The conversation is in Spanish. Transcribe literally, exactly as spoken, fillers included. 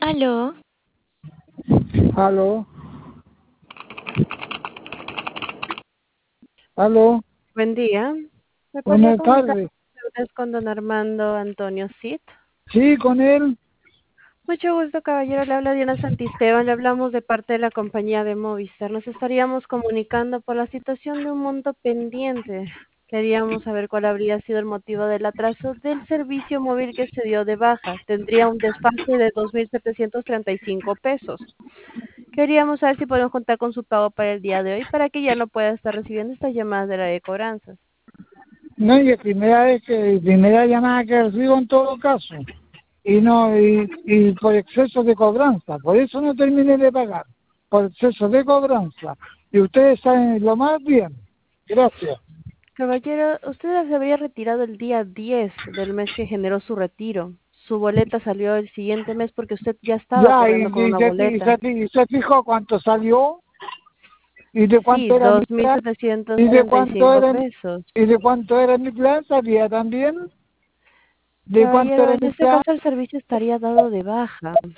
Aló, Aló, aló, Buen día. ¿Me podría buenas comunicar tardes. con don Armando Antonio Cid? Sí, con él. Mucho gusto, caballero. Le habla Diana Santisteban. Le hablamos de parte de la compañía de Movistar. Nos estaríamos comunicando por la situación de un monto pendiente. Queríamos saber cuál habría sido el motivo del atraso del servicio móvil que se dio de baja. Tendría un desfase de dos mil setecientos treinta y cinco pesos. Queríamos saber si podemos contar con su pago para el día de hoy para que ya no pueda estar recibiendo estas llamadas de la de cobranzas. No, y es primera vez que, primera llamada que recibo en todo caso. Y no, y, y por exceso de cobranza. Por eso no terminé de pagar. Por exceso de cobranza. Y ustedes saben lo más bien. Gracias. Caballero, usted se habría retirado el día diez del mes que generó su retiro. Su boleta salió el siguiente mes porque usted ya estaba Ya, y, corriendo con y, una se, y, boleta. se, y se fijó cuánto salió y de Sí, cuánto era mi dos mil plan. setecientos Y de treinta y cuánto cinco era, pesos. y de cuánto era mi plan, sabía también. De cuánto Caballero, era en mi este plan. caso el servicio estaría dado de baja.